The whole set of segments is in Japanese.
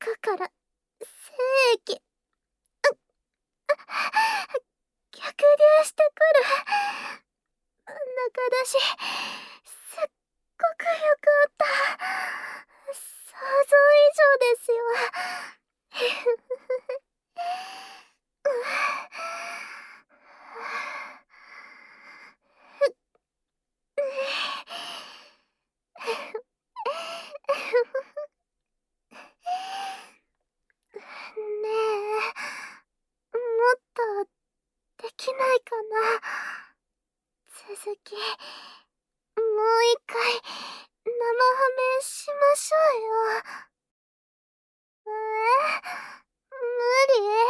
くから精液逆流してくる。中出しすっごくよかった。想像以上ですよ。ねえ、もっとできないかな。続き、もう一回生ハメしましょうよ。無理？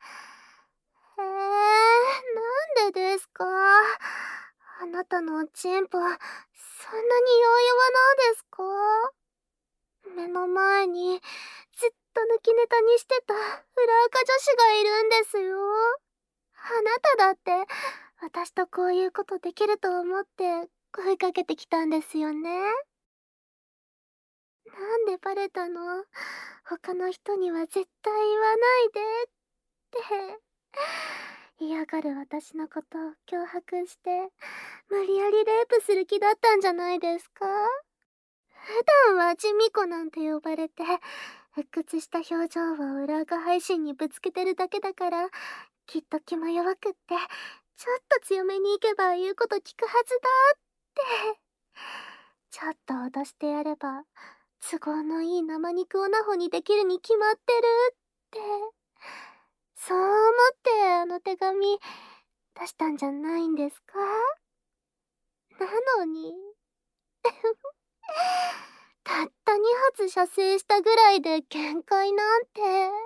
なんでですか？あなたのチンポ、そんなに弱々なんですか？目の前にずっと抜きネタにしてた裏垢女子がいるんですよ。あなただって私とこういうことできると思って声かけてきたんですよね。なんでバレたの？他の人には絶対言わないでって。嫌がる私のことを脅迫して無理やりレイプする気だったんじゃないですか？普段は地味子なんて呼ばれて鬱屈した表情を裏垢配信にぶつけてるだけだから、きっと気も弱くってちょっと強めに行けば言うこと聞くはずだって。ちょっと脅してやれば都合のいい生肉オナホにできるに決まってるって、そう思ってあの手紙出したんじゃないんですか？なのにたった2発射精したぐらいで限界なんて。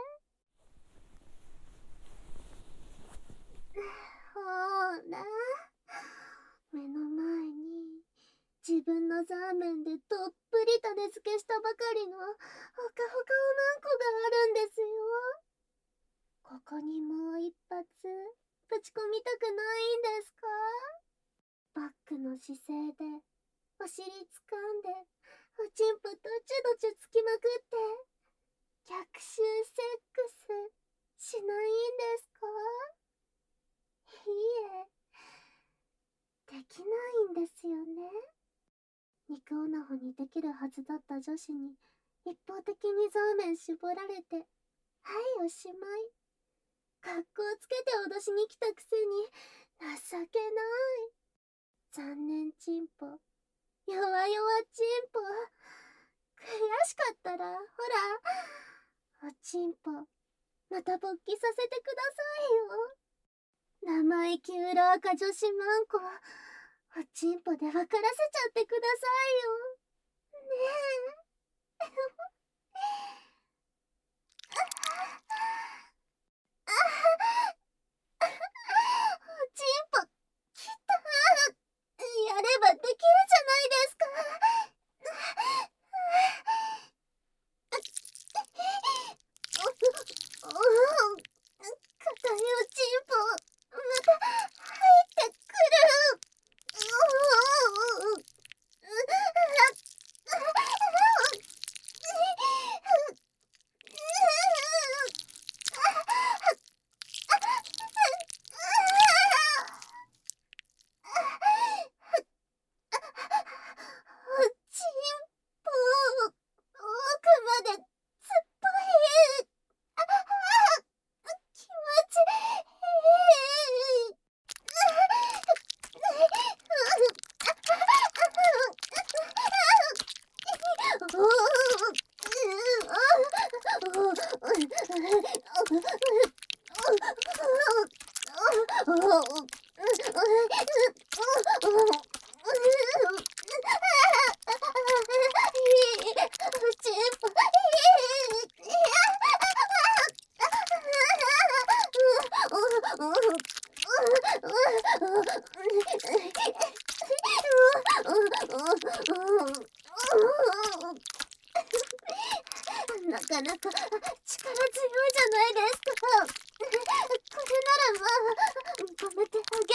ほら、目の前に自分のザーメンでどっぷり種付けしたばかりのほかほかおまんこがあるんですよ。ここにもう一発ぶち込みたくないんですか？バックの姿勢でお尻掴んでおちんぽどちどちつきまくって逆襲セックスしないんですか？いいえ、できないんですよね。肉オナホにできるはずだった女子に一方的にザーメン絞られて、はいおしまい。格好つけて脅しに来たくせに情けない。残念チンポ、弱々チンポ。悔しかったらほら、おちんぽまた勃起させてくださいよ。生意気裏垢女子マンコ、おちんぽで分からせちゃってくださいよ。ねえ。おちんぽきた。やればできるじゃないですか。硬いおちんぽまた入ってくる。おちんぽ奥まで突っ張り。気持ちいい。なかなか力強いじゃないですか。これならまあ止めてあげ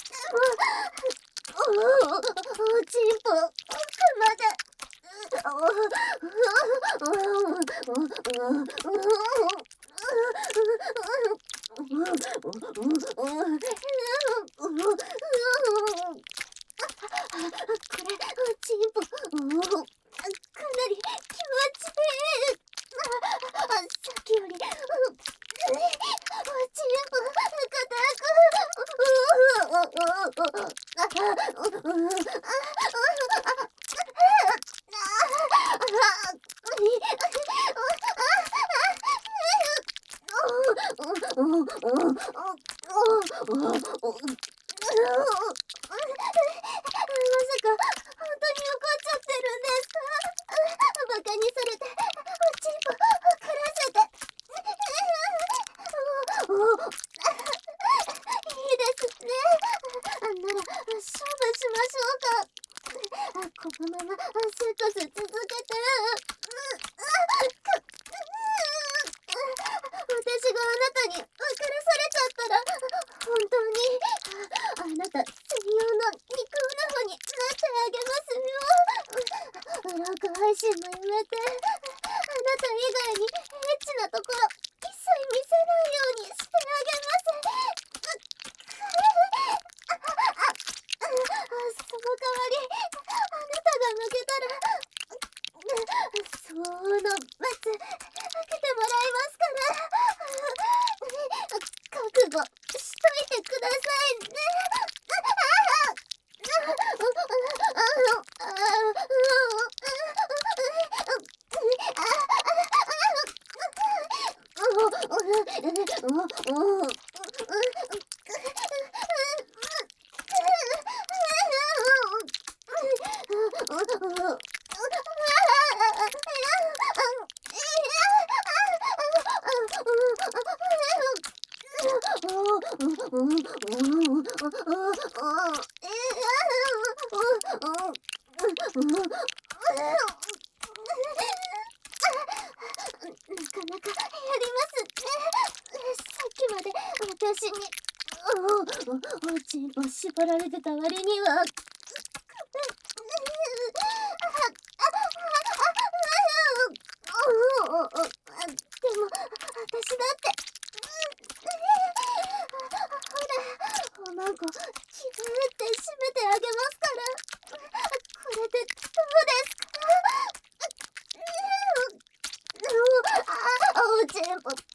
おちんぽ奥まで。 チンポ、かなり気持ちいい。さっきより、おチンポ、まさか、本当に怒っちゃってるんですか？バカにされて、おちんぽ、怒らせて。いいですね。なら、勝負しましょうか。このまま、セックス続けて。私があなたに分からされちゃったら、本当に、あなた専用の肉オナホになってあげますよ。ログ配信もやめて、あなた以外にエッチなところ一切見せないようにしてあげます。その代わり、あなたが負けたら、その罰、受けてもらいますから。覚悟しといてくださいね。なかなかやりますね。さっきまで私におちんぽ縛られてた割にはでも私だってほらおまんこキューって締めてあげますから。これでどうですか？おちんぽピクピク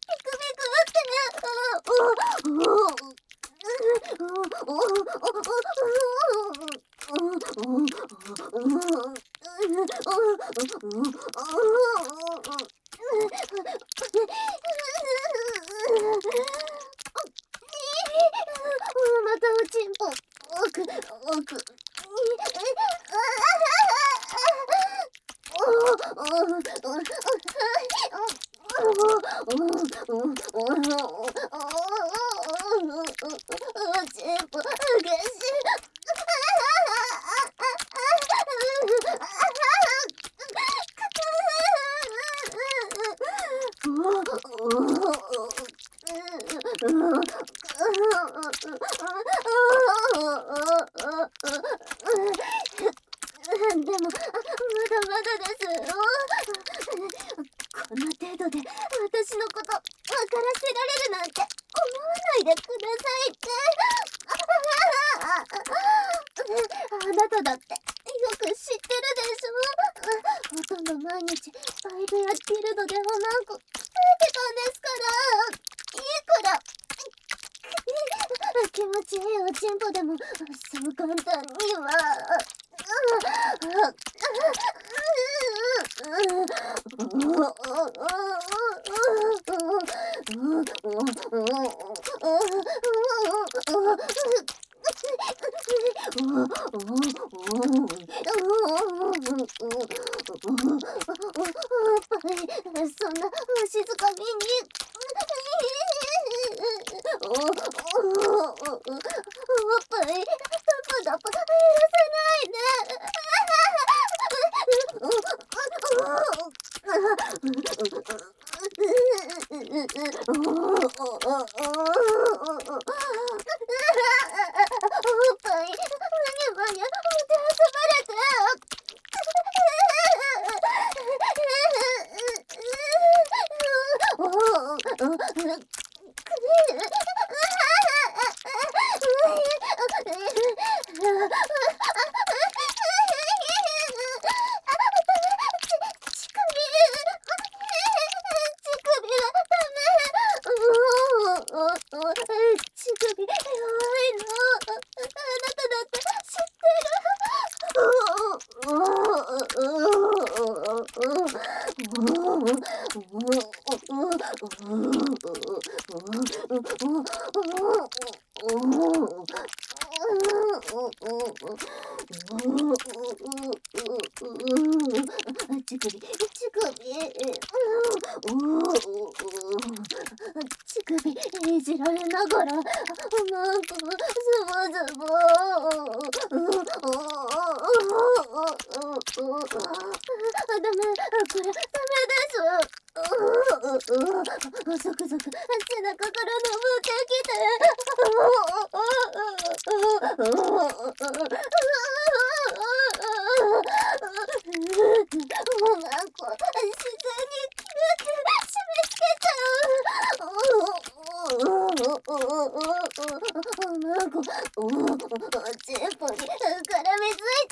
またおちんぽ奥でもまだまだですよ。こんな程度で私のこと分からせられるなんて思わないでくださいって。あなただってよく知ってるでしょ。ほとんど毎日バイトやギルドでおまんこ鍛えてたんですから。いくら気持ちいいおちんぽでもそう簡単には。そんなわしづかみにおっぱいダパダパ許さないで。おっぱいマニャマニャもてあそばれていじられながら、なんか、ズボズボ、ダメ、これ、ダメです。ゾクゾク、背中から登ってきて。もうなんか、自然にキューって締め付けちゃう。なんか、チンポに絡みついて。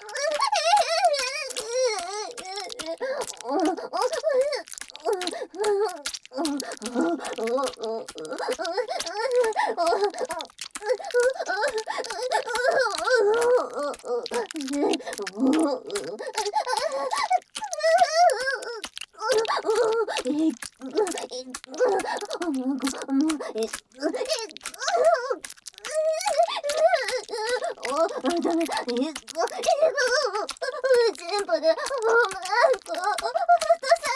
ダメ。全部で、なんか、落とさ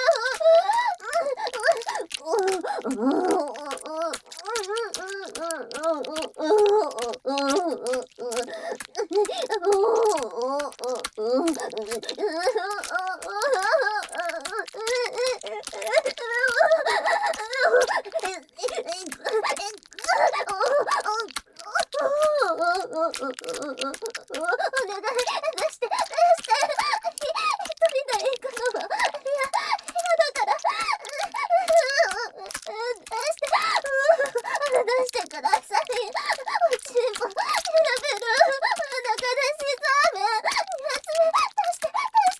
お願い、出して、出して。一人で行くのは、嫌だから。出してください。おちんぽ、選べる。裸出しザーメン。やつめ、出して、出して、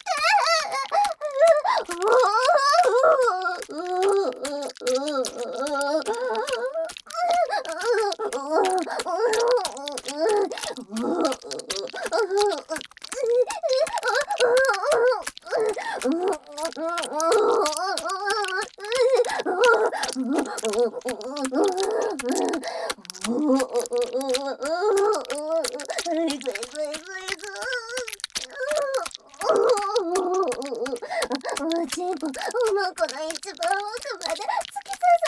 チンポ、おまんこの一番奥まで突き刺さ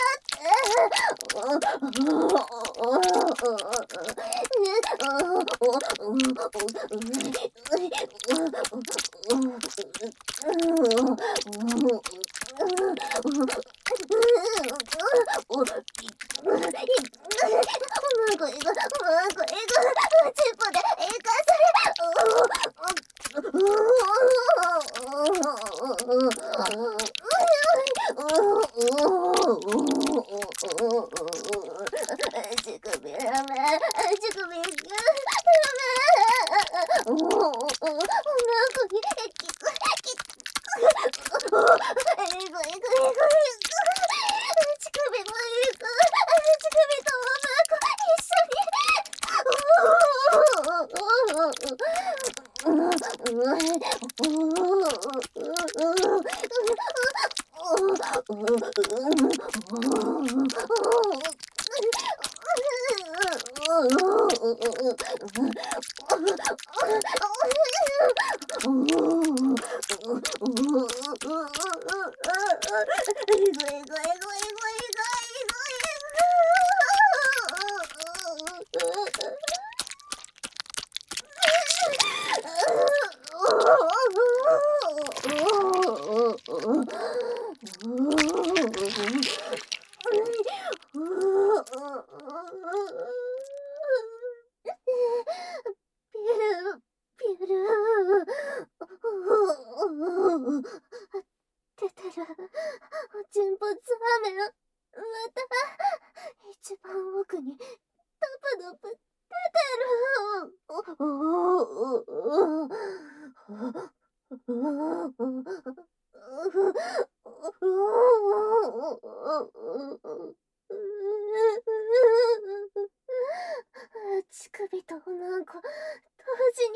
出てる。 沈没雨また一番奥にドプドプ出てる。乳首とおなんこ同時に